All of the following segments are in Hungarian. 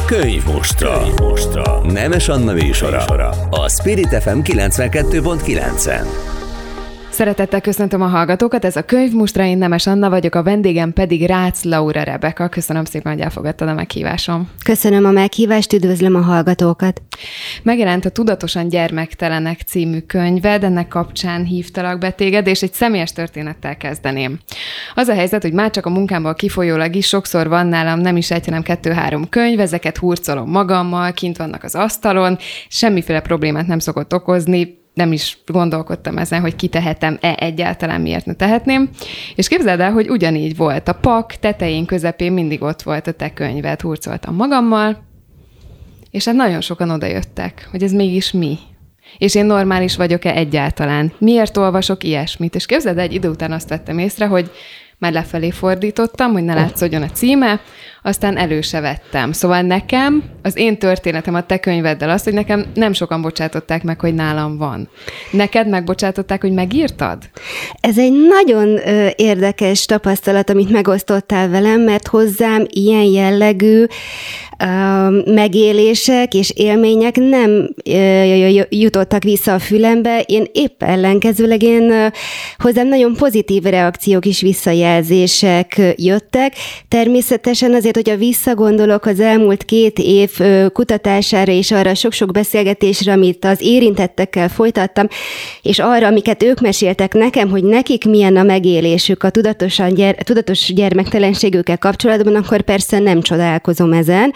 Könyvmustra. Nemes Anna műsora. A Spirit FM 92.9-en. Szeretettel köszöntöm a hallgatókat, ez a Könyvmustra, én Nemes Anna vagyok, a vendégem pedig Rácz Laura Rebeka. Köszönöm szépen, hogy elfogadtad a meghívásom. Köszönöm a meghívást, üdvözlöm a hallgatókat. Megjelent a Tudatosan gyermektelenek című könyved, ennek kapcsán hívtalak be téged, és egy személyes történettel kezdeném. Az a helyzet, hogy már csak a munkámból kifolyólag is sokszor van nálam nem is egy, hanem 2-3 könyv, ezeket hurcolom magammal, kint vannak az asztalon, semmiféle problémát nem szokott okozni, nem is gondolkodtam ezen, hogy kitehetem-e egyáltalán, miért ne tehetném. És képzeld el, hogy ugyanígy volt. A pak tetején, közepén mindig ott volt a te könyved, hurcoltam magammal, és hát nagyon sokan odajöttek, hogy ez mégis mi. És én normális vagyok-e egyáltalán? Miért olvasok ilyesmit? És képzeld el, egy idő után azt vettem észre, hogy már lefelé fordítottam, hogy ne látszódjon a címe, aztán elő se vettem. Szóval nekem, az én történetem a te könyveddel az, hogy nekem nem sokan bocsátották meg, hogy nálam van. Neked megbocsátották, hogy megírtad? Ez egy nagyon érdekes tapasztalat, amit megosztottál velem, mert hozzám ilyen jellegű megélések és élmények nem jutottak vissza a fülembe. Én épp ellenkezőleg hozzám nagyon pozitív reakciók és visszajelzések jöttek. Természetesen azért, hogyha visszagondolok az elmúlt 2 év kutatására és arra sok-sok beszélgetésre, amit az érintettekkel folytattam, és arra, amiket ők meséltek nekem, hogy nekik milyen a megélésük a tudatos gyermektelenségükkel kapcsolatban, akkor persze nem csodálkozom ezen.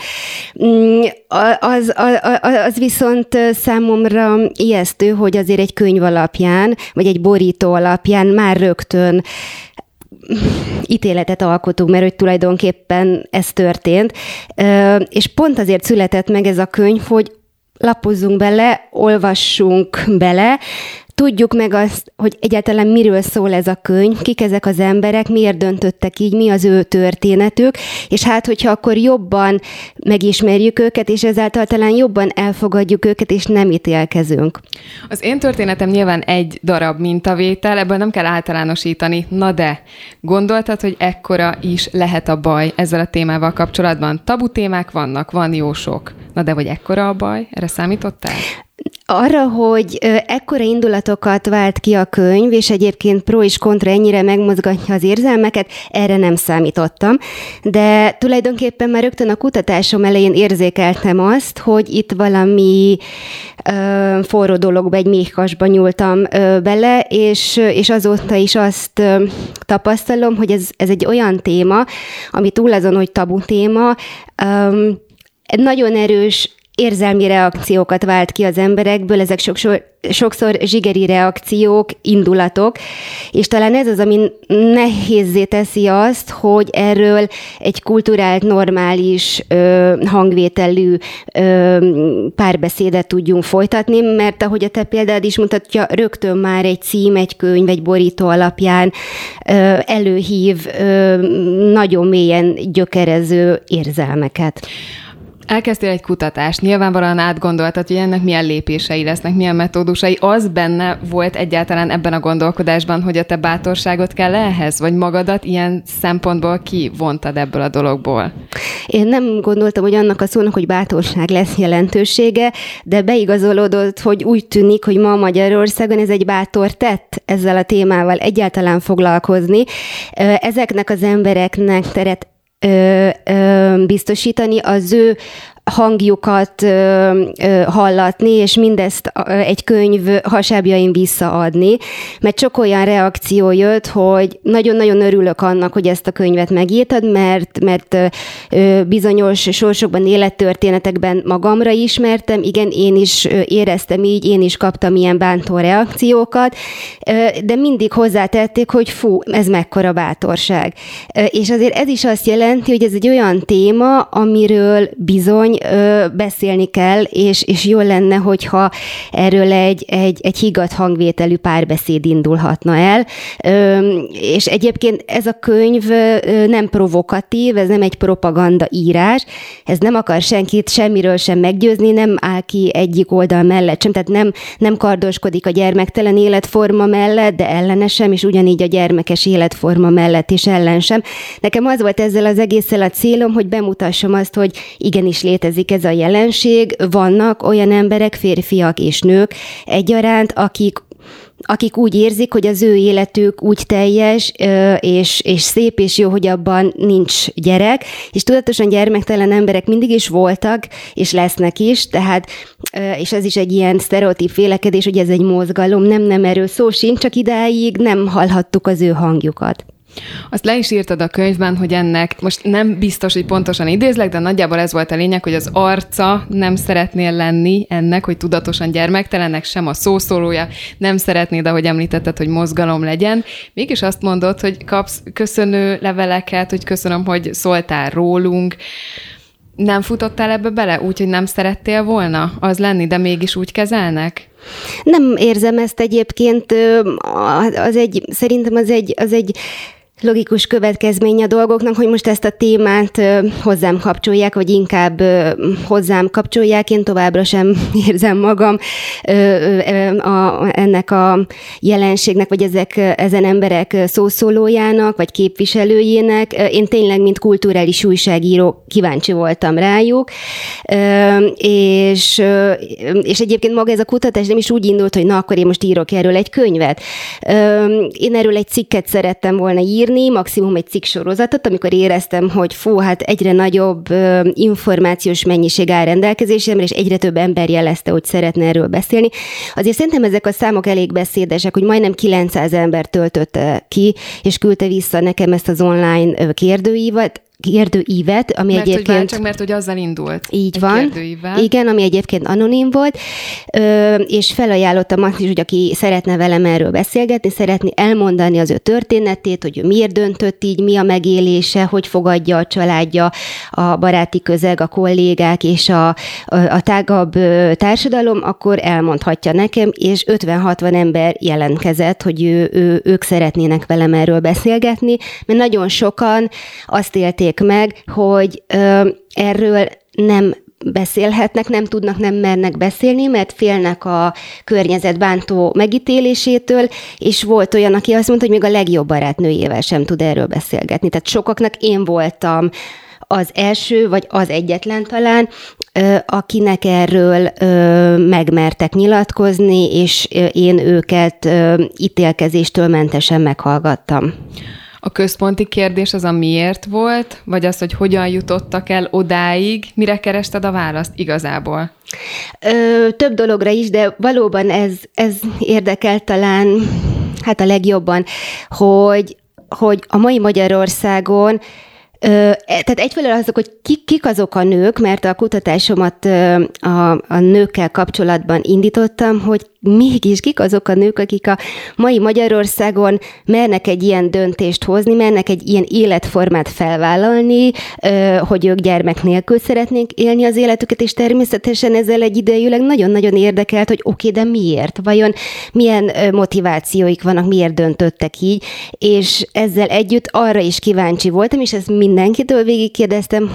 Az viszont számomra ijesztő, hogy azért egy könyv alapján, vagy egy borító alapján már rögtön ítéletet alkotunk, mert hogy tulajdonképpen ez történt. És pont azért született meg ez a könyv, hogy lapozzunk bele, olvassunk bele, tudjuk meg azt, hogy egyáltalán miről szól ez a könyv, kik ezek az emberek, miért döntöttek így, mi az ő történetük, és hát, hogyha akkor jobban megismerjük őket, és ezáltal talán jobban elfogadjuk őket, és nem ítélkezünk. Az én történetem nyilván egy darab mintavétel, ebből nem kell általánosítani, na de gondoltad, hogy ekkora is lehet a baj ezzel a témával kapcsolatban? Tabu témák vannak, van jó sok. Na de, hogy ekkora a baj? Erre számítottál? Arra, hogy ekkora indulatokat vált ki a könyv, és egyébként pro és kontra ennyire megmozgatja az érzelmeket, erre nem számítottam. De tulajdonképpen már rögtön a kutatásom elején érzékeltem azt, hogy itt valami forró dologba, egy méhkasba nyúltam bele, és azóta is azt tapasztalom, hogy ez egy olyan téma, ami túl azon, hogy tabu téma, nagyon erős érzelmi reakciókat vált ki az emberekből, ezek sokszor zsigeri reakciók, indulatok, és talán ez az, ami nehézzé teszi azt, hogy erről egy kulturált, normális hangvételű párbeszédet tudjunk folytatni, mert ahogy a te példád is mutatja, rögtön már egy cím, egy könyv, egy borító alapján előhív nagyon mélyen gyökerező érzelmeket. Elkezdtél egy kutatást, nyilvánvalóan átgondoltad, hogy ennek milyen lépései lesznek, milyen metódusai. Az benne volt egyáltalán ebben a gondolkodásban, hogy a te bátorságot kell ehhez, vagy magadat ilyen szempontból kivontad ebből a dologból? Én nem gondoltam, hogy annak a szónak, hogy bátorság lesz jelentősége, de beigazolódott, hogy úgy tűnik, hogy ma Magyarországon ez egy bátor tett ezzel a témával egyáltalán foglalkozni. Ezeknek az embereknek teret biztosítani, az ő hangjukat hallatni, és mindezt egy könyv hasábjain visszaadni, mert sok olyan reakció jött, hogy nagyon-nagyon örülök annak, hogy ezt a könyvet megírtad, mert bizonyos sorsokban, élettörténetekben magamra ismertem, igen, én is éreztem így, én is kaptam ilyen bántó reakciókat, de mindig hozzátették, hogy fú, ez mekkora bátorság. És azért ez is azt jelenti, hogy ez egy olyan téma, amiről bizony beszélni kell, és jó lenne, hogyha erről egy higgadt hangvételű párbeszéd indulhatna el. És egyébként ez a könyv nem provokatív, ez nem egy propaganda írás, ez nem akar senkit semmiről sem meggyőzni, nem áll ki egyik oldal mellett sem, tehát nem kardoskodik a gyermektelen életforma mellett, de ellene sem, és ugyanígy a gyermekes életforma mellett is ellen sem. Nekem az volt ezzel az egésszel a célom, hogy bemutassam azt, hogy igenis létezik létezik ez a jelenség, vannak olyan emberek, férfiak és nők egyaránt, akik úgy érzik, hogy az ő életük úgy teljes, és szép, és jó, hogy abban nincs gyerek, és tudatosan gyermektelen emberek mindig is voltak, és lesznek is, tehát, és ez is egy ilyen sztereotíp vélekedés, hogy ez egy mozgalom, nem erről szó sincs, csak idáig nem hallhattuk az ő hangjukat. Azt le is írtad a könyvben, hogy ennek, most nem biztos, hogy pontosan idézlek, de nagyjából ez volt a lényeg, hogy az arca nem szeretnél lenni ennek, hogy tudatosan gyermektelennek, sem a szószólója, nem szeretnéd, ahogy említetted, hogy mozgalom legyen. Mégis azt mondod, hogy kapsz köszönő leveleket, hogy köszönöm, hogy szóltál rólunk. Nem futottál ebbe bele, úgyhogy nem szerettél volna az lenni, de mégis úgy kezelnek? Nem érzem ezt egyébként, szerintem az egy logikus következménye a dolgoknak, hogy most ezt a témát hozzám kapcsolják, vagy inkább hozzám kapcsolják. Én továbbra sem érzem magam ennek a jelenségnek, vagy ezen emberek szószólójának, vagy képviselőjének. Én tényleg, mint kulturális újságíró kíváncsi voltam rájuk, és egyébként maga ez a kutatás nem is úgy indult, hogy na, akkor én most írok erről egy könyvet. Én erről egy cikket szerettem volna írni, maximum egy cikksorozatot, amikor éreztem, hogy hát egyre nagyobb információs mennyiség áll rendelkezésemre, és egyre több ember jelezte, hogy szeretne erről beszélni. Azért szerintem ezek a számok elég beszédesek, hogy majdnem 900 ember töltötte ki, és küldte vissza nekem ezt az online kérdőívet, ami mert egyébként... Mert hogy azzal indult. Így van. Igen, ami egyébként anonim volt, és felajánlottam azt is, hogy aki szeretne velem erről beszélgetni, szeretné elmondani az ő történetét, hogy ő miért döntött így, mi a megélése, hogy fogadja a családja, a baráti közeg, a kollégák és a tágabb társadalom, akkor elmondhatja nekem, és 50-60 ember jelentkezett, hogy ők szeretnének velem erről beszélgetni, mert nagyon sokan azt élték meg, hogy erről nem beszélhetnek, nem tudnak, nem mernek beszélni, mert félnek a környezet bántó megítélésétől, és volt olyan, aki azt mondta, hogy még a legjobb barátnőjével sem tud erről beszélgetni. Tehát sokaknak én voltam az első, vagy az egyetlen talán, akinek erről megmertek nyilatkozni, és én őket ítélkezéstől mentesen meghallgattam. A központi kérdés az a miért volt, vagy az, hogy hogyan jutottak el odáig, mire kerested a választ igazából? Több dologra is, de valóban ez érdekel talán hát a legjobban, hogy a mai Magyarországon tehát egyfelől azok, hogy kik azok a nők, mert a kutatásomat a nőkkel kapcsolatban indítottam, hogy mégis kik azok a nők, akik a mai Magyarországon mernek egy ilyen döntést hozni, mernek egy ilyen életformát felvállalni, hogy ők gyermek nélkül szeretnék élni az életüket, és természetesen ezzel egyidejűleg nagyon-nagyon érdekelt, hogy oké, de miért? Vajon milyen motivációik vannak, miért döntöttek így? És ezzel együtt arra is kíváncsi voltam, és ezt mindenkitől végigkérdeztem,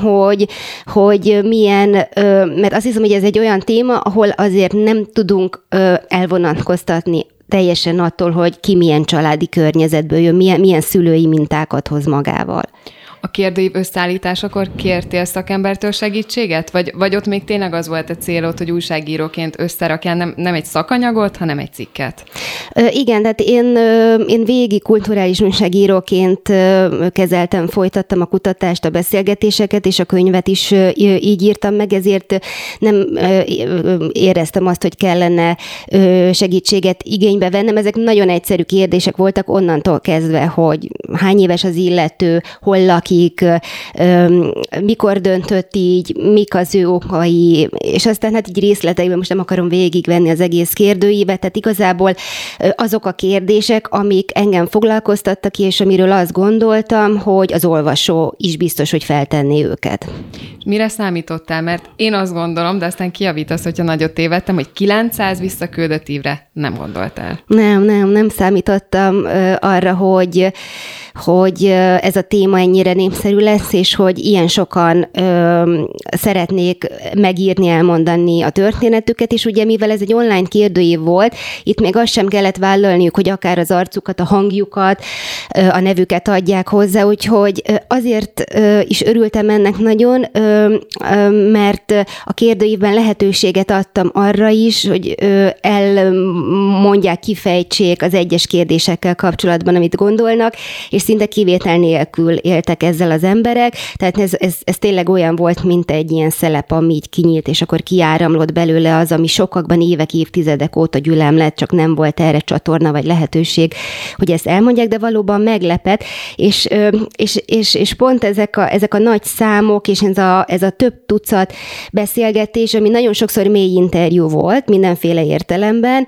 hogy milyen, mert azt hiszem, hogy ez egy olyan téma, ahol azért nem tudunk elvonatkoztatni teljesen attól, hogy ki milyen családi környezetből jön, milyen szülői mintákat hoz magával. A kérdőív összeállításakor kértél szakembertől segítséget? Vagy ott még tényleg az volt a célod, hogy újságíróként összerakjál nem egy szakanyagot, hanem egy cikket? Igen, tehát én végig kulturális újságíróként folytattam a kutatást, a beszélgetéseket, és a könyvet is így írtam meg, ezért nem éreztem azt, hogy kellene segítséget igénybe vennem. Ezek nagyon egyszerű kérdések voltak onnantól kezdve, hogy hány éves az illető, hol lakik, mikor döntött így, mik az ő okai, és aztán hát így részleteiben most nem akarom végigvenni az egész kérdőívet, tehát igazából azok a kérdések, amik engem foglalkoztattak, és amiről azt gondoltam, hogy az olvasó is biztos, hogy feltenné őket. Mire számítottál? Mert én azt gondolom, de aztán kijavítasz, hogyha nagyot tévedtem, hogy 900 visszaküldött ívre nem gondoltál. Nem számítottam arra, hogy ez a téma ennyire népszerű lesz, és hogy ilyen sokan szeretnék megírni, elmondani a történetüket, és ugye mivel ez egy online kérdőív volt, itt még azt sem kellett vállalniuk, hogy akár az arcukat, a hangjukat, a nevüket adják hozzá, úgyhogy azért is örültem ennek nagyon, mert a kérdőívben lehetőséget adtam arra is, hogy elmondják, kifejtsék az egyes kérdésekkel kapcsolatban, amit gondolnak, és szinte kivétel nélkül éltek ezzel az emberek, tehát ez tényleg olyan volt, mint egy ilyen szelep, ami így kinyílt, és akkor kiáramlott belőle az, ami sokakban évek, évtizedek óta gyülem lett, csak nem volt erre csatorna vagy lehetőség, hogy ezt elmondják, de valóban meglepett, és pont ezek a nagy számok, és ez a több tucat beszélgetés, ami nagyon sokszor mély interjú volt, mindenféle értelemben,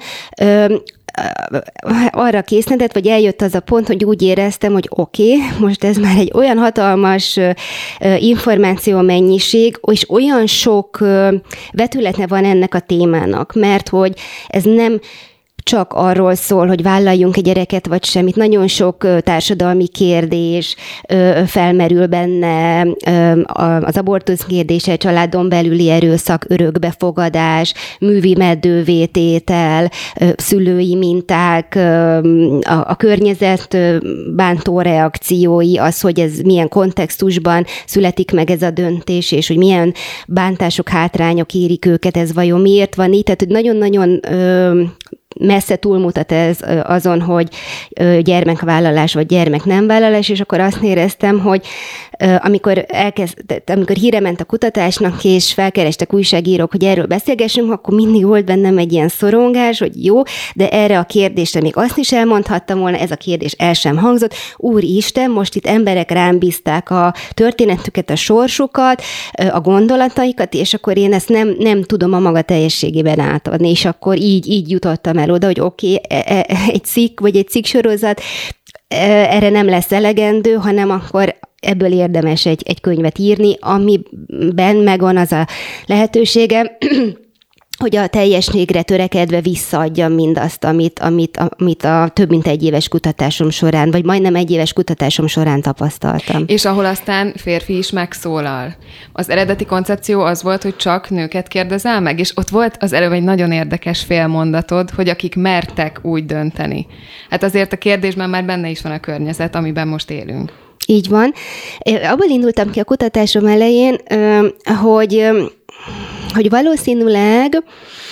arra készített, vagy eljött az a pont, hogy úgy éreztem, hogy oké, most ez már egy olyan hatalmas információ mennyiség, és olyan sok vetülete van ennek a témának, mert hogy ez nem csak arról szól, hogy vállaljunk egy gyereket, vagy semmit. Nagyon sok társadalmi kérdés felmerül benne, az abortusz kérdése, családon belüli erőszak, örökbefogadás, művi meddővé tétel, szülői minták, a környezet bántó reakciói, az, hogy ez milyen kontextusban születik meg ez a döntés, és hogy milyen bántások, hátrányok érik őket, ez vajon miért van így. Tehát, hogy nagyon-nagyon messze túlmutat ez azon, hogy gyermekvállalás vagy gyermek nem vállalás, és akkor azt éreztem, hogy amikor híre ment a kutatásnak, és felkerestek újságírók, hogy erről beszélgessünk, akkor mindig volt bennem egy ilyen szorongás, hogy jó, de erre a kérdésre még azt is elmondhattam volna, ez a kérdés el sem hangzott. Úristen, most itt emberek rám bízták a történetüket, a sorsukat, a gondolataikat, és akkor én ezt nem tudom a maga teljességében átadni, és akkor így jutottam el oda, hogy oké, egy cikk vagy egy cikksorozat erre nem lesz elegendő, hanem akkor ebből érdemes egy könyvet írni, amiben megvan az a lehetősége, hogy a teljességre törekedve visszaadjam mindazt, amit a több mint egy éves kutatásom során, vagy majdnem egy éves kutatásom során tapasztaltam. És ahol aztán férfi is megszólal. Az eredeti koncepció az volt, hogy csak nőket kérdezel meg, és ott volt az előbb egy nagyon érdekes félmondatod, hogy akik mertek úgy dönteni. Hát azért a kérdésben már benne is van a környezet, amiben most élünk. Így van. Abból indultam ki a kutatásom elején, hogy valószínűleg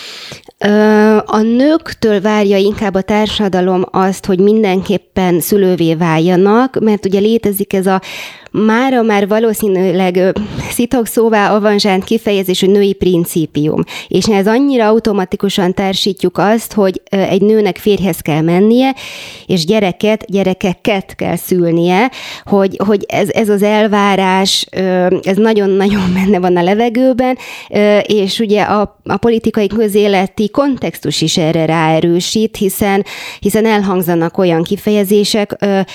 a nőktől várja inkább a társadalom azt, hogy mindenképpen szülővé váljanak, mert ugye létezik ez a mára már valószínűleg szitokszóvá avanzsánt kifejezés, hogy női principium. És ez annyira automatikusan társítjuk azt, hogy egy nőnek férjhez kell mennie, és gyerekeket kell szülnie, hogy ez az elvárás, ez nagyon-nagyon benne van a levegőben, és ugye a politikai közéleti kontextus is erre ráerősít, hiszen elhangzanak olyan kifejezések,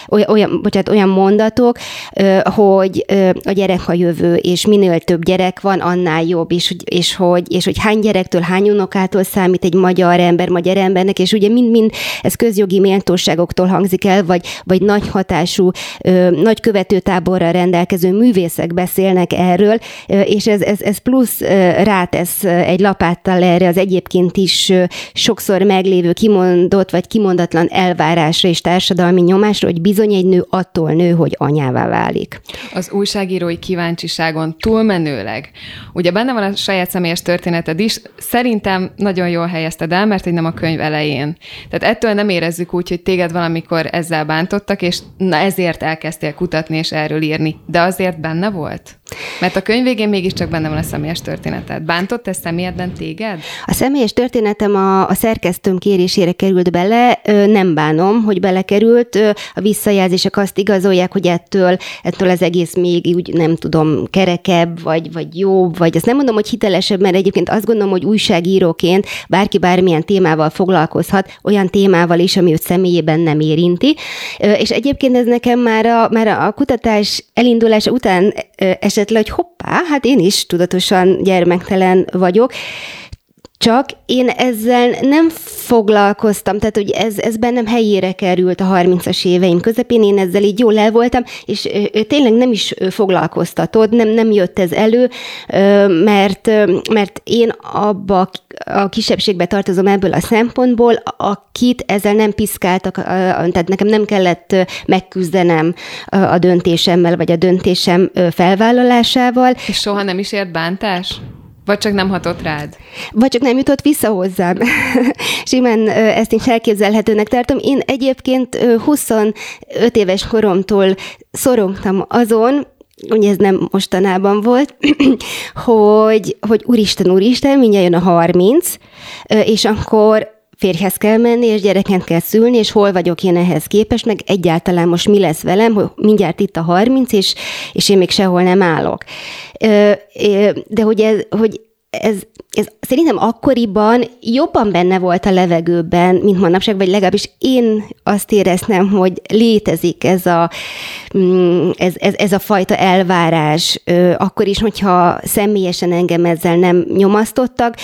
olyan mondatok, hogy a gyerek a jövő, és minél több gyerek van, annál jobb, és hogy hány gyerektől, hány unokától számít egy magyar embernek, és ugye mind ez közjogi méltóságoktól hangzik el, vagy nagy hatású, nagy követőtáborral rendelkező művészek beszélnek erről, és ez plusz rátesz egy lapáttal erre az egyébként is sokszor meglévő kimondott vagy kimondatlan elvárásra és társadalmi nyomásra, hogy bizony egy nő attól nő, hogy anyává válik. Az újságírói kíváncsiságon túlmenőleg, ugye benne van a saját személyes történeted is, szerintem nagyon jól helyezted el, mert hogy nem a könyv elején. Tehát ettől nem érezzük úgy, hogy téged valamikor ezzel bántottak, és na ezért elkezdtél kutatni és erről írni, de azért benne volt? Mert a könyv végén mégiscsak benne van a személyes történeted. Bántott ez személyedben téged? A személyes történetem a szerkesztőm kérésére került bele, nem bánom, hogy belekerült. A visszajelzések azt igazolják, hogy ettől az egész még úgy nem tudom, kerekebb, vagy jobb, vagy azt nem mondom, hogy hitelesebb, mert egyébként azt gondolom, hogy újságíróként bárki bármilyen témával foglalkozhat, olyan témával is, ami őt személyében nem érinti. És egyébként ez nekem már a kutatás elindulása után esett le, hogy hoppá, hát én is tudatosan gyermektelen vagyok, Csak én ezzel nem foglalkoztam, tehát hogy ez bennem helyére került a 30-as éveim közepén, én ezzel így jól el voltam, és tényleg nem is foglalkoztatod, nem jött ez elő, mert én abba a kisebbségbe tartozom ebből a szempontból, akit ezzel nem piszkáltak, tehát nekem nem kellett megküzdenem a döntésemmel, vagy a döntésem felvállalásával. És soha nem is ért bántás? Vagy csak nem hatott rád? Vagy csak nem jutott vissza hozzám. Simán ezt is elképzelhetőnek tartom. Én egyébként 25 éves koromtól szorongtam azon, ugye ez nem mostanában volt, hogy úristen, mindjárt jön a 30, és akkor férjhez kell menni, és gyereket kell szülni, és hol vagyok én ehhez képest, meg egyáltalán most mi lesz velem, hogy mindjárt itt a 30, és én még sehol nem állok. De hogy ez szerintem akkoriban jobban benne volt a levegőben, mint manapság, vagy legalábbis én azt éreztem, hogy létezik ez a fajta elvárás, akkor is, hogyha személyesen engem ezzel nem nyomasztottak.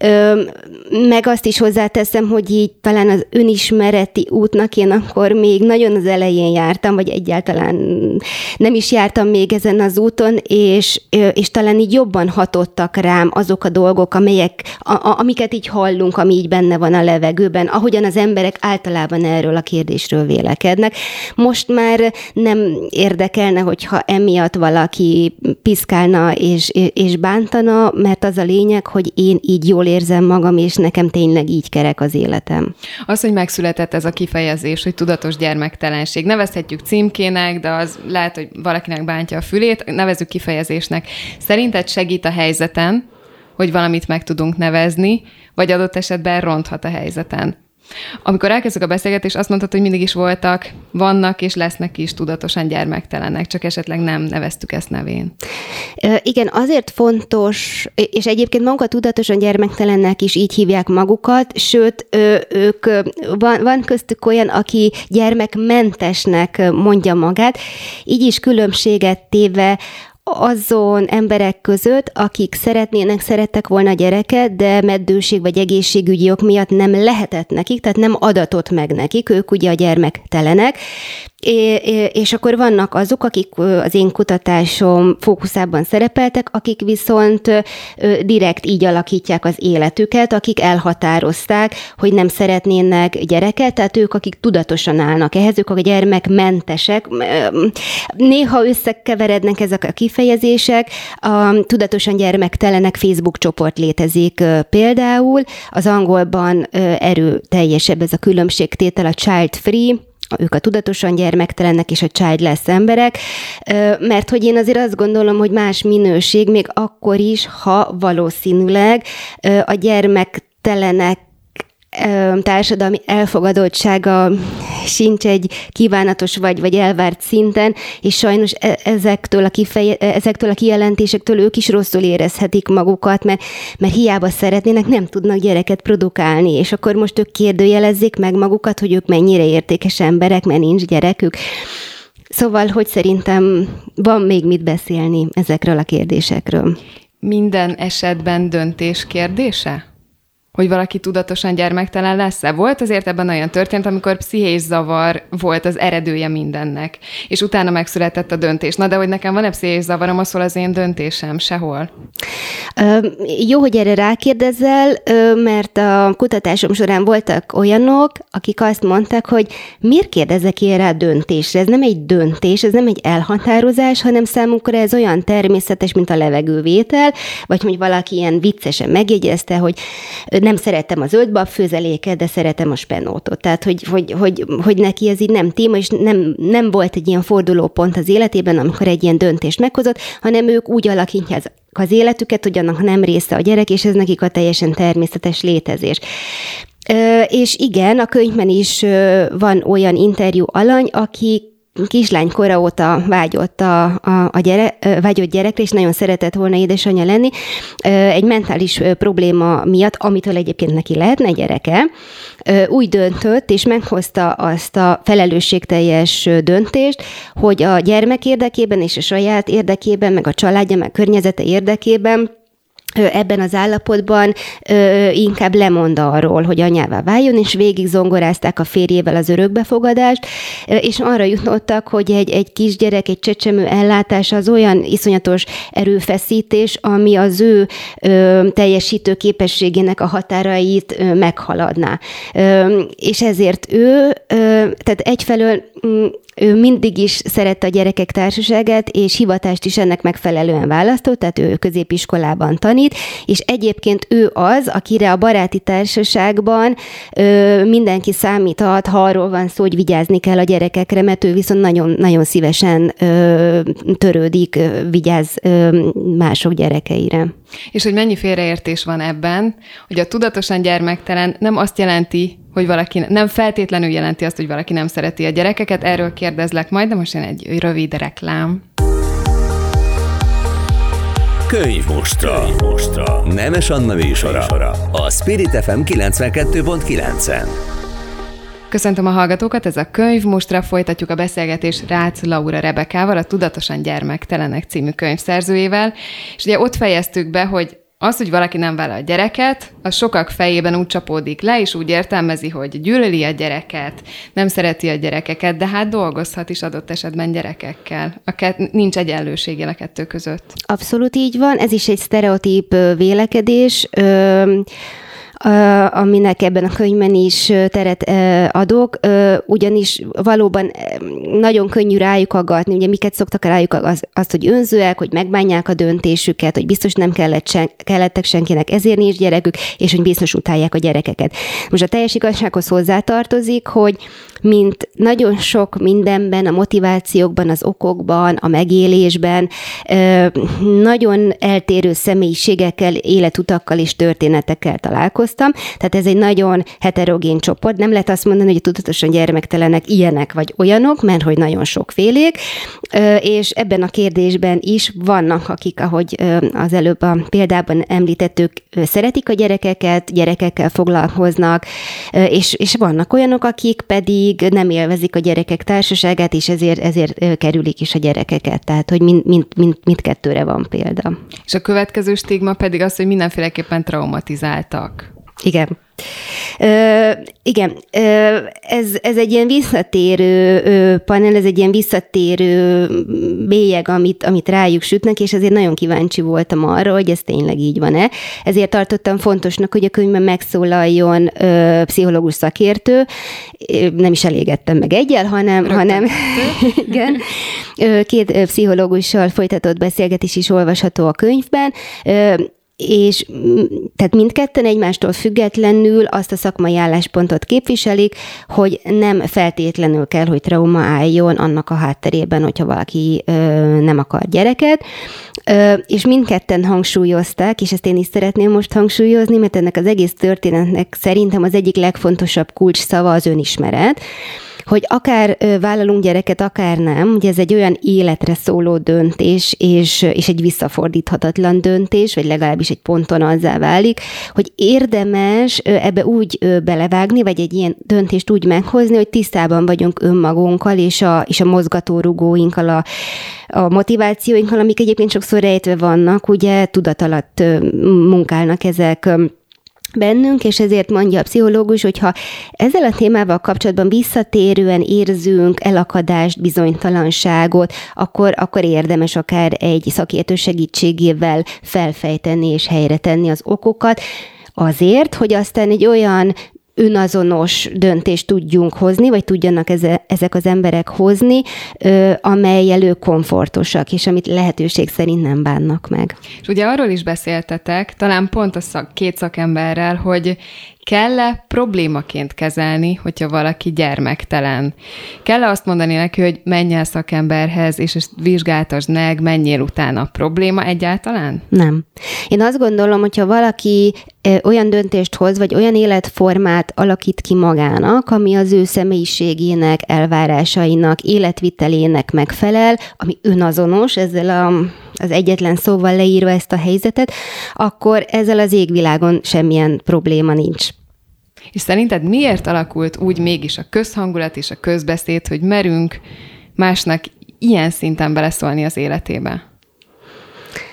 Meg azt is hozzáteszem, hogy így talán az önismereti útnak én akkor még nagyon az elején jártam, vagy egyáltalán nem is jártam még ezen az úton, és talán így jobban hatottak rám azok a dolgok, amiket így hallunk, ami így benne van a levegőben, ahogyan az emberek általában erről a kérdésről vélekednek. Most már nem érdekelne, hogyha emiatt valaki piszkálna és bántana, mert az a lényeg, hogy én így jól érzem magam, és nekem tényleg így kerek az életem. Az, hogy megszületett ez a kifejezés, hogy tudatos gyermektelenség, nevezhetjük címkének, de az lehet, hogy valakinek bántja a fülét, nevezzük kifejezésnek. Szerinted segít a helyzeten, hogy valamit meg tudunk nevezni, vagy adott esetben ronthat a helyzeten? Amikor elkezdtük a beszélgetést, azt mondtad, hogy mindig is voltak, vannak és lesznek is tudatosan gyermektelenek, csak esetleg nem neveztük ezt nevén. Igen, azért fontos, és egyébként magukat tudatosan gyermektelennek is így hívják magukat, sőt, van köztük olyan, aki gyermekmentesnek mondja magát, így is különbséget téve azon emberek között, akik szerettek volna gyereket, de meddőség vagy egészségügyi ok miatt nem lehetett nekik, tehát nem adatott meg nekik, ők ugye a gyermektelenek, és akkor vannak azok, akik az én kutatásom fókuszában szerepeltek, akik viszont direkt így alakítják az életüket, akik elhatározták, hogy nem szeretnének gyereket, tehát ők, akik tudatosan állnak ehhez, ők a gyermekmentesek. Néha összekeverednek ezek a kifejezések. A tudatosan gyermektelenek Facebook csoport létezik például, az angolban erőteljesebb ez a különbségtétel, a child free, ők a tudatosan gyermektelennek és a childless emberek, mert hogy én azért azt gondolom, hogy más minőség, még akkor is, ha valószínűleg a gyermektelenek társadalmi elfogadottsága sincs egy kívánatos vagy elvárt szinten, és sajnos ezektől a kijelentésektől ők is rosszul érezhetik magukat, mert hiába szeretnének, nem tudnak gyereket produkálni, és akkor most ők kérdőjelezzék meg magukat, hogy ők mennyire értékes emberek, mert nincs gyerekük. Szóval, hogy szerintem van még mit beszélni ezekről a kérdésekről. Minden esetben döntés kérdése? Hogy valaki tudatosan gyermektelen lesz-e? Volt azért ebben olyan történt, amikor pszichés zavar volt az eredője mindennek, és utána megszületett a döntés. Na, de hogy nekem van-e pszichés zavarom, az hol az én döntésem? Sehol. Jó, hogy erre rákérdezel, mert a kutatásom során voltak olyanok, akik azt mondták, hogy miért kérdezek én rá döntésre? Ez nem egy döntés, ez nem egy elhatározás, hanem számukra ez olyan természetes, mint a levegővétel, vagy hogy valaki ilyen viccesen megjegyezte, hogy nem szeretem a zöldbab főzeléket, de szeretem a spenótot. Tehát, hogy neki ez így nem téma, és nem volt egy ilyen fordulópont az életében, amikor egy ilyen döntést meghozott, hanem ők úgy alakítják az életüket, hogy annak nem része a gyerek, és ez nekik a teljesen természetes létezés. És igen, a könyvben is van olyan interjú alany, aki kislánykora óta vágyott vágyott gyerekre, és nagyon szeretett volna édesanyja lenni. Egy mentális probléma miatt, amitől egyébként neki lehetne gyereke, úgy döntött, és meghozta azt a felelősségteljes döntést, hogy a gyermek érdekében és a saját érdekében, meg a családja, meg a környezete érdekében ebben az állapotban inkább lemond arról, hogy anyává váljon, és végig zongorázták a férjével az örökbefogadást, és arra jutottak, hogy egy kisgyerek, egy csecsemő ellátása az olyan iszonyatos erőfeszítés, ami az ő teljesítő képességének a határait meghaladná. És ezért tehát egyfelől ő mindig is szerette a gyerekek társaságát, és hivatást is ennek megfelelően választott, tehát ő középiskolában tanít, és egyébként ő az, akire a baráti társaságban mindenki számíthat, ha arról van szó, hogy vigyázni kell a gyerekekre, mert ő viszont nagyon, nagyon szívesen törődik, vigyáz mások gyerekeire. És hogy mennyi félreértés van ebben, hogy a tudatosan gyermektelen nem azt jelenti, hogy valaki nem feltétlenül jelenti azt, hogy valaki nem szereti a gyerekeket. Erről kérdezlek majd, de most jön egy rövid reklám. Könyvmustra. Nemes Anna műsora. A Spirit FM 92.9-en. Köszöntöm a hallgatókat, ez a Könyvmustra, folytatjuk a beszélgetést Rácz Laura Rebekával, a Tudatosan gyermektelenek című könyv szerzőjével, és ugye ott fejeztük be, hogy az, hogy valaki nem vállal gyereket, az sokak fejében úgy csapódik le, és úgy értelmezi, hogy gyűlöli a gyereket, nem szereti a gyerekeket, de hát dolgozhat is adott esetben gyerekekkel. Nincs egyenlősége a kettő között. Abszolút így van, ez is egy sztereotíp vélekedés, aminek ebben a könyvben is teret adok, ugyanis valóban nagyon könnyű rájuk aggatni, ugye miket szoktak rájuk azt, hogy önzőek, hogy megbánják a döntésüket, hogy biztos nem kellettek senkinek, ezért nincs gyerekük, és hogy biztos utálják a gyerekeket. Most a teljes igazsághoz hozzátartozik, hogy mint nagyon sok mindenben, a motivációkban, az okokban, a megélésben, nagyon eltérő személyiségekkel, életutakkal és történetekkel találkoztam. Tehát ez egy nagyon heterogén csoport. Nem lehet azt mondani, hogy a tudatosan gyermektelenek ilyenek vagy olyanok, mert hogy nagyon sokfélék, és ebben a kérdésben is vannak, akik, ahogy az előbb a példában említettük, szeretik a gyerekeket, gyerekekkel foglalkoznak, és vannak olyanok, akik pedig nem élvezik a gyerekek társaságát, és ezért kerülik is a gyerekeket. Tehát, hogy mindkettőre van példa. És a következő stigma pedig az, hogy mindenféleképpen traumatizáltak. Igen. Ez egy ilyen visszatérő panel, ez egy ilyen visszatérő bélyeg, amit rájuk sütnek, és azért nagyon kíváncsi voltam arra, hogy ez tényleg így van-e. Ezért tartottam fontosnak, hogy a könyvben megszólaljon pszichológus szakértő. Nem is elégettem meg egyel, hanem igen, 2 pszichológussal folytatott beszélgetés is olvasható a könyvben, és tehát mindketten egymástól függetlenül azt a szakmai álláspontot képviselik, hogy nem feltétlenül kell, hogy trauma álljon annak a hátterében, hogyha valaki nem akar gyereket, és mindketten hangsúlyozták, és ezt én is szeretném most hangsúlyozni, mert ennek az egész történetnek szerintem az egyik legfontosabb kulcsszava az önismeret, hogy akár vállalunk gyereket, akár nem, ugye ez egy olyan életre szóló döntés, és egy visszafordíthatatlan döntés, vagy legalábbis egy ponton azzá válik, hogy érdemes ebbe úgy belevágni, vagy egy ilyen döntést úgy meghozni, hogy tisztában vagyunk önmagunkkal, és a mozgatórugóinkkal, a motivációinkkal, amik egyébként sokszor rejtve vannak, ugye tudat alatt munkálnak ezek bennünk, és ezért mondja a pszichológus, hogy ha ezzel a témával kapcsolatban visszatérően érzünk elakadást, bizonytalanságot, akkor érdemes akár egy szakértő segítségével felfejteni és helyre tenni az okokat, azért, hogy aztán egy olyan önazonos döntést tudjunk hozni, vagy tudjanak ezek az emberek hozni, amellyel ők komfortosak, és amit lehetőség szerint nem bánnak meg. És ugye arról is beszéltetek, talán pont a 2 szakemberrel, hogy kell-e problémaként kezelni, hogyha valaki gyermektelen? Kell-e azt mondani neki, hogy menj el szakemberhez, és ezt vizsgáltasd meg, menjél utána? Probléma egyáltalán? Nem. Én azt gondolom, hogyha valaki olyan döntést hoz, vagy olyan életformát alakít ki magának, ami az ő személyiségének, elvárásainak, életvitelének megfelel, ami önazonos, ezzel az egyetlen szóval leírva ezt a helyzetet, akkor ezzel az égvilágon semmilyen probléma nincs. És szerinted miért alakult úgy mégis a közhangulat és a közbeszéd, hogy merünk másnak ilyen szinten beleszólni az életébe?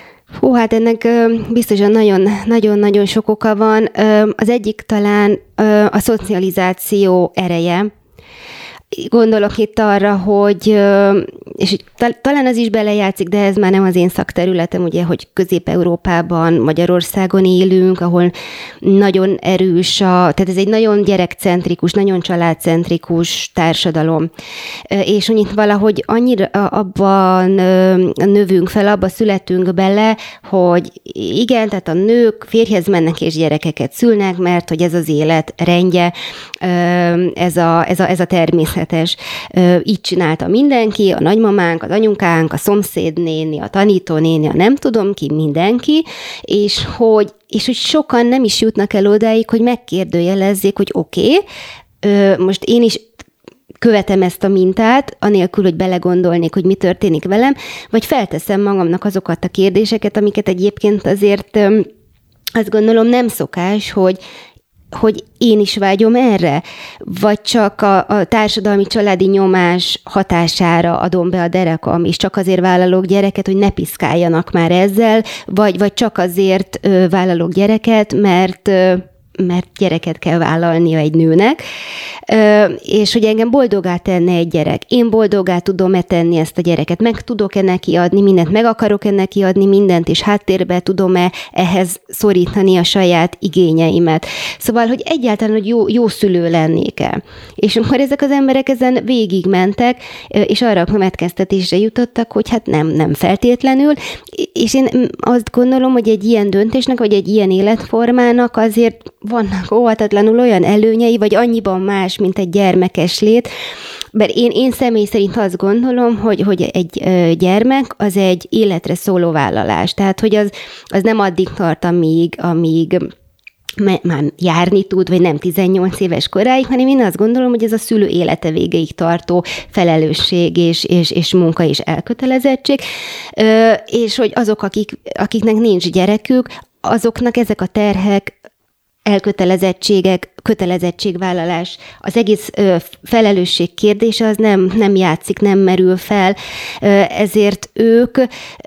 Hát ennek biztosan nagyon-nagyon sok oka van. Az egyik talán a szocializáció ereje. Gondolok itt arra, hogy, és talán az is belejátszik, de ez már nem az én szakterületem, ugye, hogy Közép-Európában, Magyarországon élünk, ahol nagyon erős, tehát ez egy nagyon gyerekcentrikus, nagyon családcentrikus társadalom. És úgy valahogy annyira abban növünk fel, abba születünk bele, hogy igen, tehát a nők férjhez mennek és gyerekeket szülnek, mert hogy ez az élet rendje, ez a természet. Így csinálta mindenki, a nagymamánk, az anyukánk, a szomszédnéni, a tanítónéni, a nem tudom ki, mindenki, és hogy sokan nem is jutnak el odáig, hogy megkérdőjelezzék, hogy oké, most én is követem ezt a mintát, anélkül, hogy belegondolnék, hogy mi történik velem, vagy felteszem magamnak azokat a kérdéseket, amiket egyébként azért azt gondolom nem szokás, hogy én is vágyom erre, vagy csak a társadalmi családi nyomás hatására adom be a derekam, és csak azért vállalok gyereket, hogy ne piszkáljanak már ezzel, vagy csak azért vállalok gyereket, mert gyereket kell vállalnia egy nőnek, és hogy engem boldoggá tenne egy gyerek. Én boldoggá tudom-e tenni ezt a gyereket? Meg tudok-e neki adni mindent? Meg akarok-e neki adni mindent? És háttérbe tudom-e ehhez szorítani a saját igényeimet? Szóval, hogy egyáltalán, hogy jó szülő lennék-e. És amikor ezek az emberek ezen végigmentek, és arra a következtetésre jutottak, hogy hát nem feltétlenül, és én azt gondolom, hogy egy ilyen döntésnek, vagy egy ilyen életformának azért vannak óhatatlanul olyan előnyei, vagy annyiban más, mint egy gyermekes lét, mert én személy szerint azt gondolom, hogy egy gyermek az egy életre szóló vállalás. Tehát, hogy az nem addig tart, amíg már járni tud, vagy nem 18 éves koráig, hanem én azt gondolom, hogy ez a szülő élete végéig tartó felelősség és munka és elkötelezettség, és hogy azok, akiknek nincs gyerekük, azoknak ezek a terhek, elkötelezettségek, kötelezettségvállalás, az egész felelősség kérdése az nem játszik, nem merül fel, ezért ők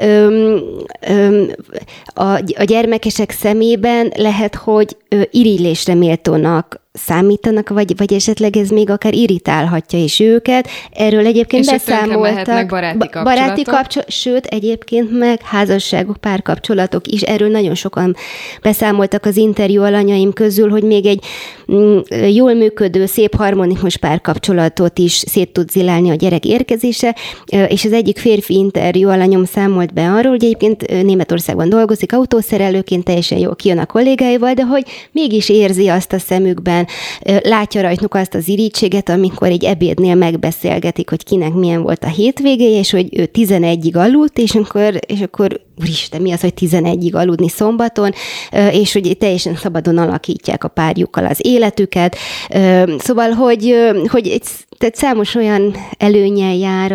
a gyermekesek szemében lehet, hogy irigylésre méltónak számítanak, vagy esetleg ez még akár irritálhatja is őket. Erről egyébként és beszámoltak. Baráti kapcsolatok, sőt, egyébként meg házasságok, párkapcsolatok is. Erről nagyon sokan beszámoltak az interjú alanyaim közül, hogy még egy jól működő, szép harmonikus párkapcsolatot is szét tud zilálni a gyerek érkezése, és az egyik férfi interjú alanyom számolt be arról, hogy egyébként Németországban dolgozik autószerelőként, teljesen jól kijön a kollégáival, de hogy mégis érzi azt a szemükben, látja rajtuk azt az irítséget, amikor egy ebédnél megbeszélgetik, hogy kinek milyen volt a hétvégéje, és hogy ő 11-ig aludt, és akkor úristen, mi az, hogy 11-ig aludni szombaton, és hogy teljesen szabadon alakítják a párjukkal az életüket. Szóval, hogy tehát számos olyan előnnyel jár,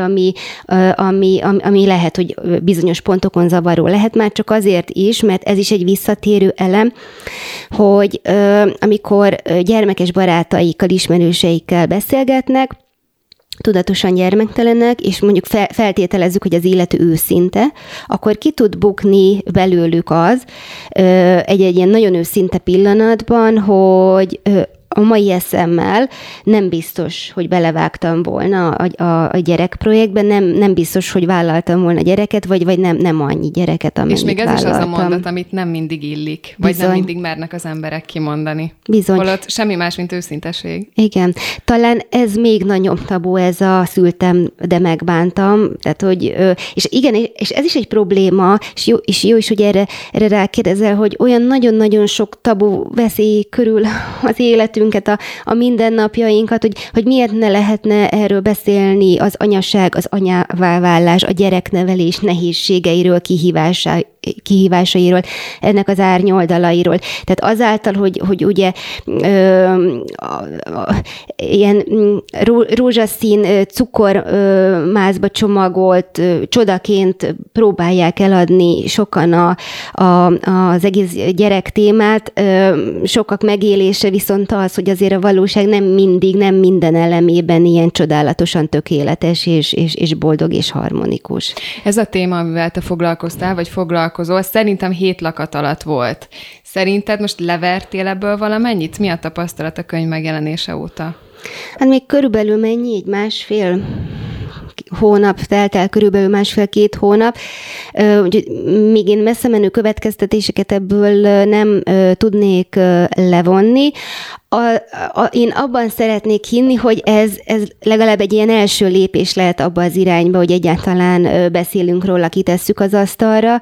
ami lehet, hogy bizonyos pontokon zavaró lehet, már csak azért is, mert ez is egy visszatérő elem, hogy amikor gyermekes barátaikkal, ismerőseikkel beszélgetnek, tudatosan gyermektelenek, és mondjuk feltételezzük, hogy az illető őszinte, akkor ki tud bukni belőlük az egy ilyen nagyon őszinte pillanatban, hogy a mai eszemmel nem biztos, hogy belevágtam volna a gyerekprojektben, nem biztos, hogy vállaltam volna gyereket, vagy nem annyi gyereket, amennyit és még ez vállaltam. is az a mondat, amit nem mindig illik, vagy Bizony. nem mindig mernek az emberek kimondani. Bizony. Holott semmi más, mint őszinteség. Igen. Talán ez még nagyobb tabu, ez a szültem, de megbántam. Tehát, hogy, és igen, és ez is egy probléma, és jó is, hogy erre rákérdezel, hogy olyan nagyon-nagyon sok tabu veszi körül az életünket, a mindennapjainkat, hogy miért ne lehetne erről beszélni, az anyaság, az anyává válás, a gyereknevelés nehézségeiről, kihívásairól, ennek az árnyoldalairól. Tehát azáltal, hogy ugye ilyen rózsaszín cukormázba csomagolt csodaként próbálják eladni sokan az egész gyerek témát, sokak megélése viszont az, az, hogy azért a valóság nem mindig, nem minden elemében ilyen csodálatosan tökéletes és boldog és harmonikus. Ez a téma, amivel te foglalkoztál, vagy foglalkozol, szerintem 7 lakat alatt volt. Szerinted most levertél ebből valamennyit? Mi a tapasztalat a könyv megjelenése óta? Hát még körülbelül mennyi? Egy másfél hónap telt el, körülbelül másfél-két hónap. Úgyhogy még én messze menő következtetéseket ebből nem tudnék levonni. Én abban szeretnék hinni, hogy ez legalább egy ilyen első lépés lehet abba az irányba, hogy egyáltalán beszélünk róla, kitesszük az asztalra,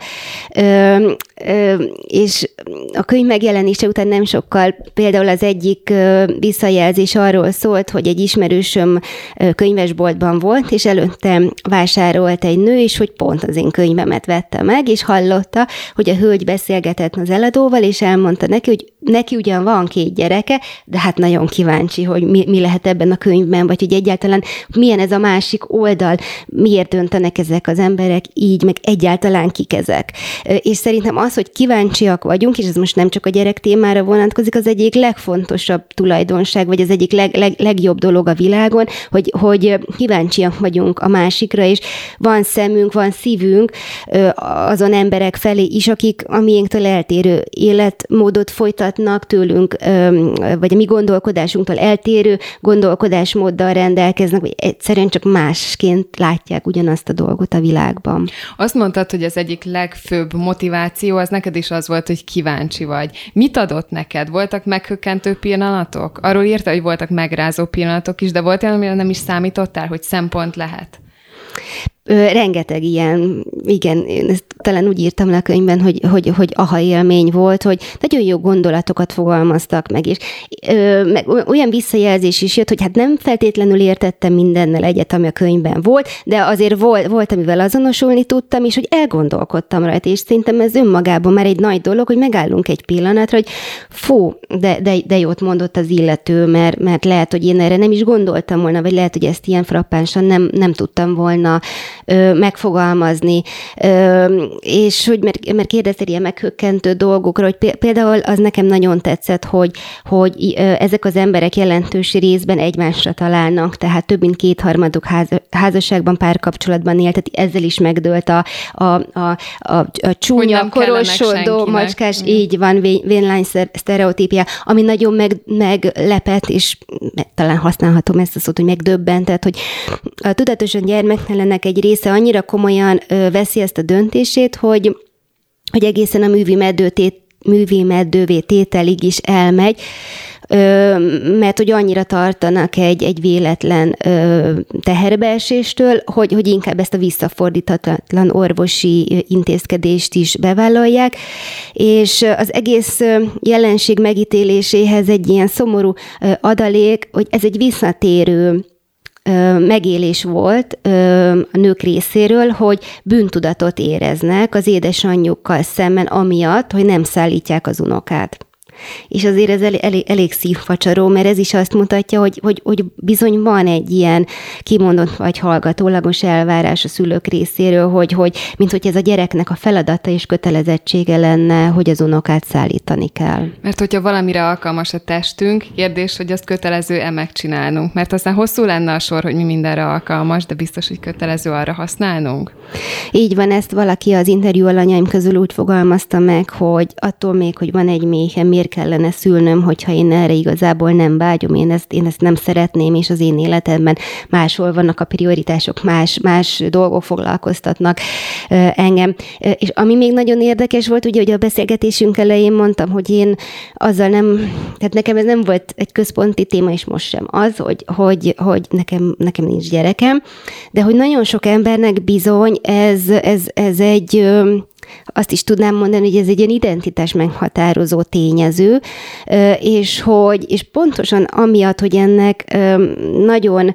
és a könyv megjelenése után nem sokkal például az egyik visszajelzés arról szólt, hogy egy ismerősöm könyvesboltban volt, és előtte vásárolt egy nő, és hogy pont az én könyvemet vette meg, és hallotta, hogy a hölgy beszélgetett az eladóval, és elmondta neki, hogy neki ugyan van 2 gyereke, de hát nagyon kíváncsi, hogy mi lehet ebben a könyvben, vagy hogy egyáltalán milyen ez a másik oldal, miért döntenek ezek az emberek így, meg egyáltalán kik ezek. És szerintem az, hogy kíváncsiak vagyunk, és ez most nem csak a gyerek témára vonatkozik, az egyik legfontosabb tulajdonság, vagy az egyik legjobb dolog a világon, hogy kíváncsiak vagyunk a másikra, és van szemünk, van szívünk azon emberek felé is, akik a miénktől eltérő életmódot folytatnak tőlünk, vagy a mi gondolkodásunktól eltérő gondolkodásmóddal rendelkeznek, vagy egyszerűen csak másként látják ugyanazt a dolgot a világban. Azt mondtad, hogy az egyik legfőbb motiváció az neked is az volt, hogy kíváncsi vagy. Mit adott neked? Voltak meghökkentő pillanatok? Arról írta, hogy voltak megrázó pillanatok is, de volt olyan, amire nem is számítottál, hogy szempont lehet? Rengeteg ilyen, igen, én ezt talán úgy írtam le a könyvben, hogy aha élmény volt, hogy nagyon jó gondolatokat fogalmaztak meg, és meg olyan visszajelzés is jött, hogy hát nem feltétlenül értettem mindennel egyet, ami a könyvben volt, de azért volt, amivel azonosulni tudtam, és hogy elgondolkodtam rajta, és szerintem ez önmagában már egy nagy dolog, hogy megállunk egy pillanatra, hogy fú, de jót mondott az illető, mert lehet, hogy én erre nem is gondoltam volna, vagy lehet, hogy ezt ilyen frappánsan nem tudtam volna megfogalmazni, és hogy mert kérdeztél ilyen meghökkentő dolgokra, hogy például az nekem nagyon tetszett, hogy ezek az emberek jelentős részben egymásra találnak, tehát több mint 2/3 házasságban, párkapcsolatban élt, tehát ezzel is megdőlt a csúnya, korosodó, macskás, így van, vénlány sztereotípia, ami nagyon meglepett, és talán használhatom ezt a szót, hogy megdöbbentett, hogy a tudatosan gyermektelenek egy része annyira komolyan veszi ezt a döntését, hogy egészen a művi meddővé tételig is elmegy, mert hogy annyira tartanak egy véletlen teherbeeséstől, hogy inkább ezt a visszafordíthatatlan orvosi intézkedést is bevállalják, és az egész jelenség megítéléséhez egy ilyen szomorú adalék, hogy ez egy visszatérő megélés volt a nők részéről, hogy bűntudatot éreznek az édesanyjukkal szemben amiatt, hogy nem szállítják az unokát. És azért ez elég szívfacsaró, mert ez is azt mutatja, hogy bizony van egy ilyen kimondott vagy hallgatólagos elvárás a szülők részéről, hogy mint hogy ez a gyereknek a feladata és kötelezettsége lenne, hogy az unokát szállítani kell. Mert hogyha valamire alkalmas a testünk, kérdés, hogy azt kötelező-e megcsinálnunk, mert aztán hosszú lenne a sor, hogy mi mindenre alkalmas, de biztos, hogy kötelező arra használnunk. Így van, ezt valaki az interjú alanyaim közül úgy fogalmazta meg, hogy attól még, hogy van egy méhem, miért kellene szülnöm, hogyha én erre igazából nem vágyom, én ezt nem szeretném, és az én életemben máshol vannak a prioritások, más dolgok foglalkoztatnak engem. És ami még nagyon érdekes volt, ugye, hogy a beszélgetésünk elején mondtam, hogy én azzal tehát nekem ez nem volt egy központi téma, és most sem az, hogy nekem nincs gyerekem, de hogy nagyon sok embernek bizony ez egy azt is tudnám mondani, hogy ez egy ilyen identitás meghatározó tényező, és pontosan amiatt, hogy ennek nagyon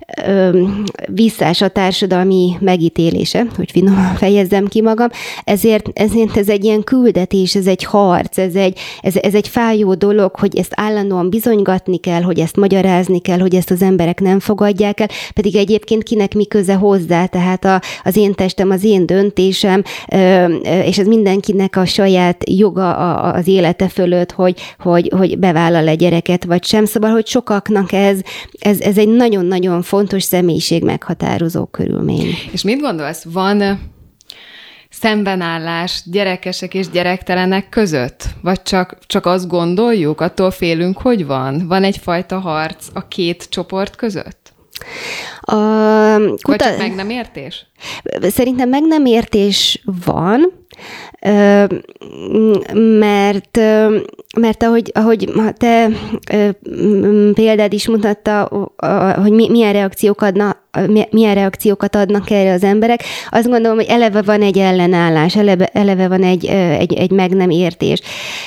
visszás a társadalmi megítélése, hogy finoman fejezzem ki magam, ezért ez egy ilyen küldetés, ez egy harc, ez egy fájó dolog, hogy ezt állandóan bizonygatni kell, hogy ezt magyarázni kell, hogy ezt az emberek nem fogadják el, pedig egyébként kinek mi köze hozzá, tehát az én testem, az én döntésem, és ez mindenkinek a saját joga az élete fölött, hogy bevállal-e gyereket, vagy sem. Szóval, hogy sokaknak ez egy nagyon-nagyon fontos személyiség meghatározó körülmény. És mit gondolsz, van szembenállás gyerekesek és gyerektelenek között? Vagy csak azt gondoljuk, attól félünk, hogy van? Van egyfajta harc a két csoport között? Vagy csak meg nem értés? Szerintem meg nem értés van, mert ahogy te példád is mutatta, hogy milyen reakciókat adnak erre az emberek, azt gondolom, hogy eleve van egy ellenállás, eleve van egy meg nem értés.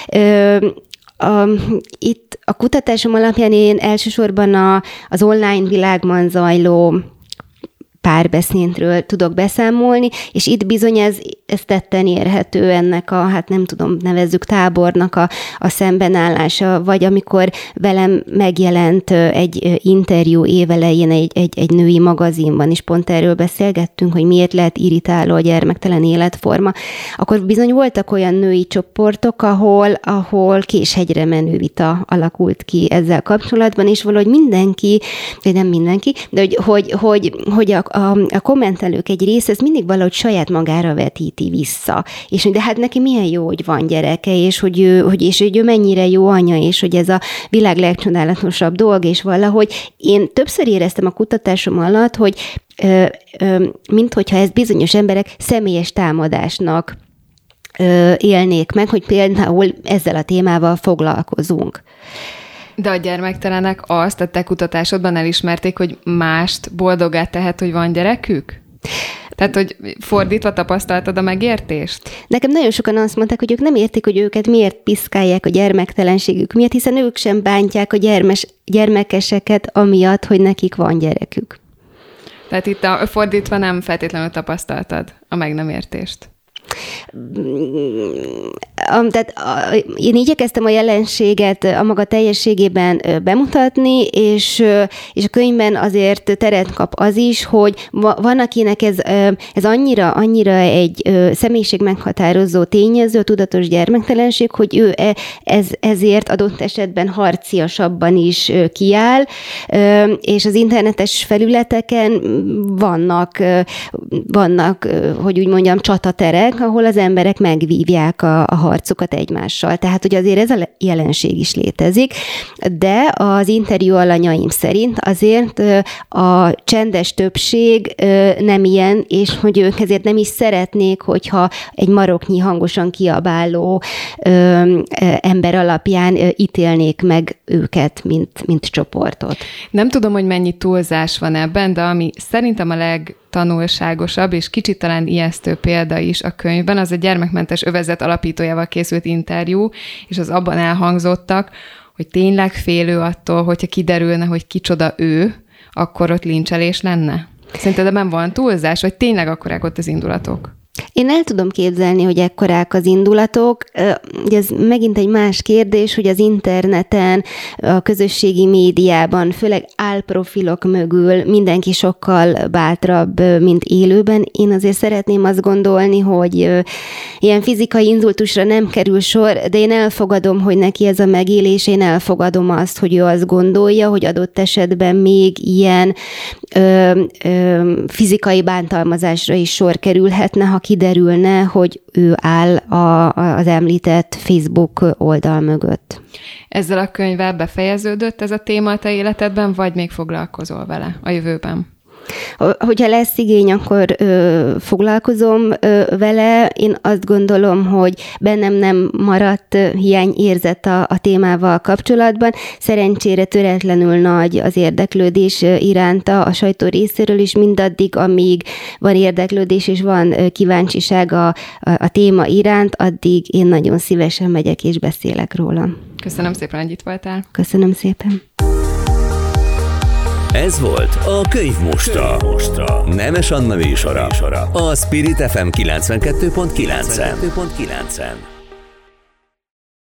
Itt a kutatásom alapján én elsősorban az online világban zajló párbeszédről tudok beszámolni, és itt bizony ez tetten érhető ennek nevezzük tábornak a szembenállása, vagy amikor velem megjelent egy interjú évelején egy női magazinban, és pont erről beszélgettünk, hogy miért lehet irritáló a gyermektelen életforma, akkor bizony voltak olyan női csoportok, ahol késhegyre menő vita alakult ki ezzel kapcsolatban, és valahogy mindenki, vagy nem mindenki, de hogy a kommentelők egy része ezt mindig valahogy saját magára vetíti vissza. És de hát neki milyen jó, hogy van gyereke, és hogy ő mennyire jó anya, és hogy ez a világ legcsodálatosabb dolg, és valahogy én többször éreztem a kutatásom alatt, hogy minthogyha ezt bizonyos emberek személyes támadásnak élnék meg, hogy például ezzel a témával foglalkozunk. De a gyermektelenek a te kutatásodban elismerték, hogy mást boldoggá tehet, hogy van gyerekük? Tehát, hogy fordítva tapasztaltad a megértést? Nekem nagyon sokan azt mondták, hogy ők nem értik, hogy őket miért piszkálják a gyermektelenségük miatt, hiszen ők sem bántják a gyermekeseket amiatt, hogy nekik van gyerekük. Tehát itt fordítva nem feltétlenül tapasztaltad a meg nem értést. Tehát én igyekeztem a jelenséget a maga teljességében bemutatni, és a könyvben azért teret kap az is, hogy van, akinek ez annyira egy személyiség meghatározó tényező, a tudatos gyermektelenség, hogy ő ezért adott esetben harciasabban is kiáll, és az internetes felületeken vannak, hogy úgy mondjam, csataterek, ahol az emberek megvívják a harcukat egymással. Tehát, hogy azért ez a jelenség is létezik, de az interjú alanyaim szerint azért a csendes többség nem ilyen, és hogy ők ezért nem is szeretnék, hogyha egy maroknyi hangosan kiabáló ember alapján ítélnék meg őket, mint csoportot. Nem tudom, hogy mennyi túlzás van ebben, de ami szerintem a legtanulságosabb és kicsit talán ijesztő példa is a könyvben, az a Gyermekmentes Övezet alapítójával készült interjú, és az abban elhangzottak, hogy tényleg félő attól, hogyha kiderülne, hogy kicsoda ő, akkor ott lincselés lenne? Szerinted ebben van túlzás, vagy tényleg akkorák ott az indulatok? Én el tudom képzelni, hogy ekkorák az indulatok. Ez megint egy más kérdés, hogy az interneten, a közösségi médiában, főleg álprofilok mögül mindenki sokkal bátrabb, mint élőben. Én azért szeretném azt gondolni, hogy ilyen fizikai inzultusra nem kerül sor, de én elfogadom, hogy neki ez a megélés, én elfogadom azt, hogy ő azt gondolja, hogy adott esetben még ilyen fizikai bántalmazásra is sor kerülhetne, ha kiderülne, hogy ő áll az említett Facebook oldal mögött. Ezzel a könyvvel befejeződött ez a téma a te életedben, vagy még foglalkozol vele a jövőben? Hogyha lesz igény, akkor foglalkozom vele. Én azt gondolom, hogy bennem nem maradt hiányérzet a témával kapcsolatban. Szerencsére töretlenül nagy az érdeklődés iránta a sajtó részéről is, mindaddig, amíg van érdeklődés és van kíváncsiság a téma iránt, addig én nagyon szívesen megyek és beszélek róla. Köszönöm szépen, hogy itt voltál. Köszönöm szépen. Ez volt a Könyv Mostra. Nemes Anna műsora. A Spirit FM 92.9-en.